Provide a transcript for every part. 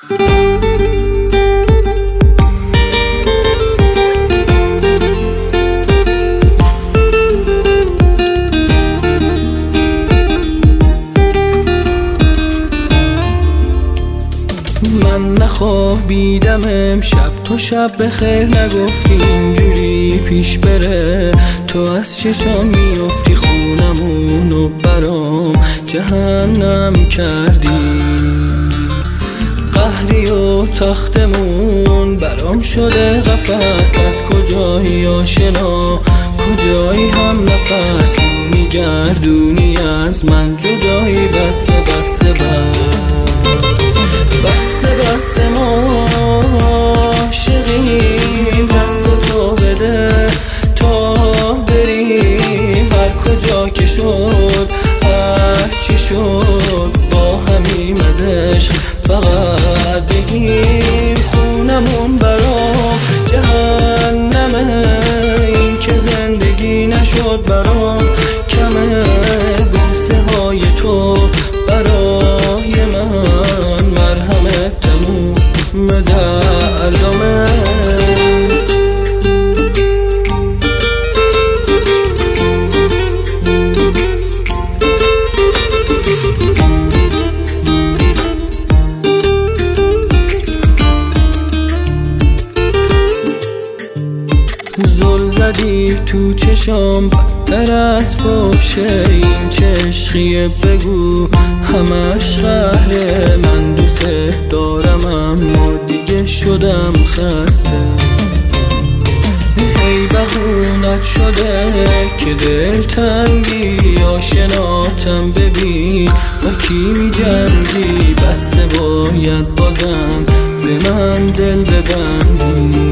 من نخوابیدم امشب، تو شب بخیر نگفتی، اینجوری پیش بره تو از چشام میافتی، خونمونو برام جهنم کردی، قهری و تختمون برام شده قفس، از کجایی آشنا کجایی هم نفس، میگردونی از من جدایی، بسه بسه بسه بسه ما عاشقیم، دست تو بده تا بریم، هر کجا که شد هر چی شد با همیم از عشق فقط بگیم، خونمون برام جهنمه، این که زندگی نشد برام کمه، بوسه های تو برای من مرهمت تموم دردمه. زل زدی تو چشام بدتر از فوشه، این چه عشقیه بگو همش قهره، من دوست دارم اما دیگه شدم خسته، هی بهونت شده که دلتنگی، آشناتم ببین با کی می جنگی، بسته باید بازم به من دل ببندی،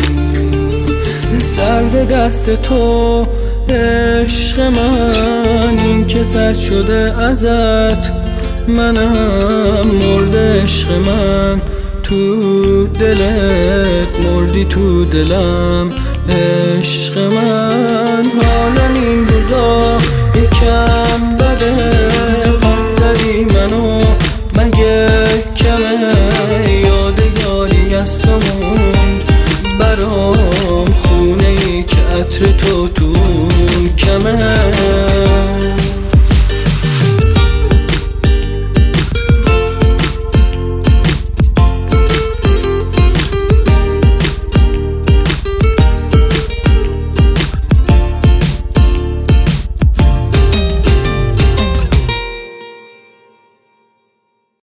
سرد دست تو عشق من، این که سرد شده ازت منم، مرد عشق من تو دلت، مردی تو دلم عشق من، حالا این روزا یکم بده